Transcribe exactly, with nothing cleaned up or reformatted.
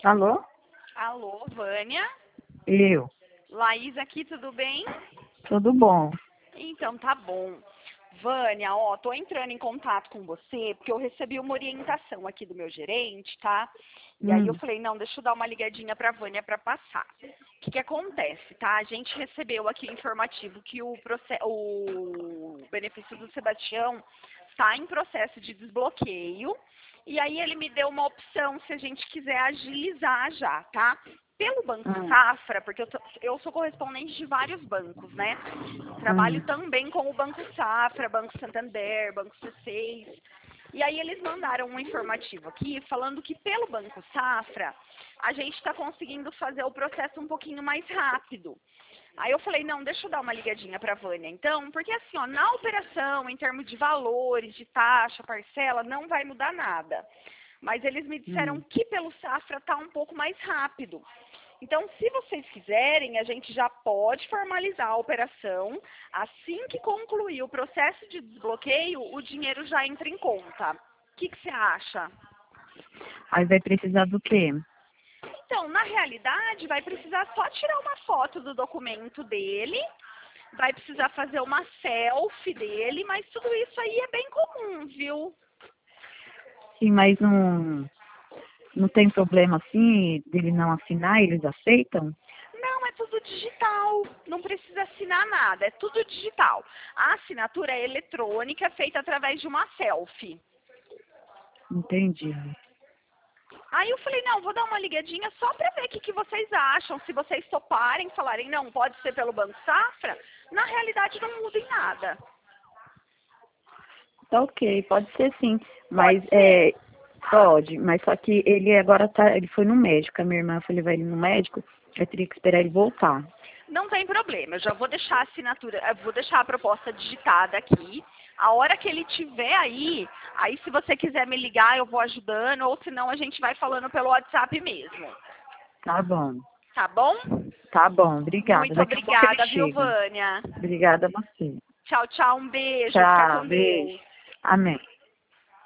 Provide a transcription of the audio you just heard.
Alô? Alô, Vânia? Eu. Laís aqui, tudo bem? Tudo bom? Então, tá bom. Vânia, ó, tô entrando em contato com você porque eu recebi uma orientação aqui do meu gerente, tá? E aí eu Hum, falei, não, deixa eu dar uma ligadinha pra Vânia pra passar. O que que acontece, tá? A gente recebeu aqui o informativo que o, proce- o benefício do Sebastião está em processo de desbloqueio. E aí ele me deu uma opção se a gente quiser agilizar já, tá? Pelo Banco hum, Safra, porque eu, tô- eu sou correspondente de vários bancos, né? Trabalho hum. também com o Banco Safra, Banco Santander, Banco C seis. E aí eles mandaram um informativo aqui falando que pelo Banco Safra a gente está conseguindo fazer o processo um pouquinho mais rápido. Aí eu falei, não, deixa eu dar uma ligadinha para a Vânia, então, porque assim, ó, na operação, em termos de valores, de taxa, parcela, não vai mudar nada. Mas eles me disseram Hum. que pelo Safra está um pouco mais rápido. Então, se vocês quiserem, a gente já pode formalizar a operação. Assim que concluir o processo de desbloqueio, o dinheiro já entra em conta. O que que você acha? Aí vai precisar do quê? Então, na realidade, vai precisar só tirar uma foto do documento dele, vai precisar fazer uma selfie dele, mas tudo isso aí é bem comum, viu? Sim, mas não, não tem problema assim dele não assinar, eles aceitam? Não, é tudo digital, não precisa assinar nada, é tudo digital. A assinatura é eletrônica, feita através de uma selfie. Entendi. Aí eu falei, não, vou dar uma ligadinha só para ver o que, que vocês acham. Se vocês toparem, falarem, não, pode ser pelo Banco Safra, na realidade não muda em nada. Tá ok, pode ser sim. Pode Mas ser? é, pode, mas só que ele agora tá, ele foi no médico, a minha irmã foi levar ele no médico, eu teria que esperar ele voltar. Não tem problema, eu já vou deixar a assinatura, eu vou deixar a proposta digitada aqui. A hora que ele tiver aí, aí se você quiser me ligar, eu vou ajudando, ou senão a gente vai falando pelo WhatsApp mesmo. Tá bom, Tá bom? tá bom, obrigada. Muito Daqui a pouco ele obrigada, viu, chega. Vânia? Obrigada a você. Tchau, tchau, um beijo, fica Tchau, com beijo. Deus. Amém.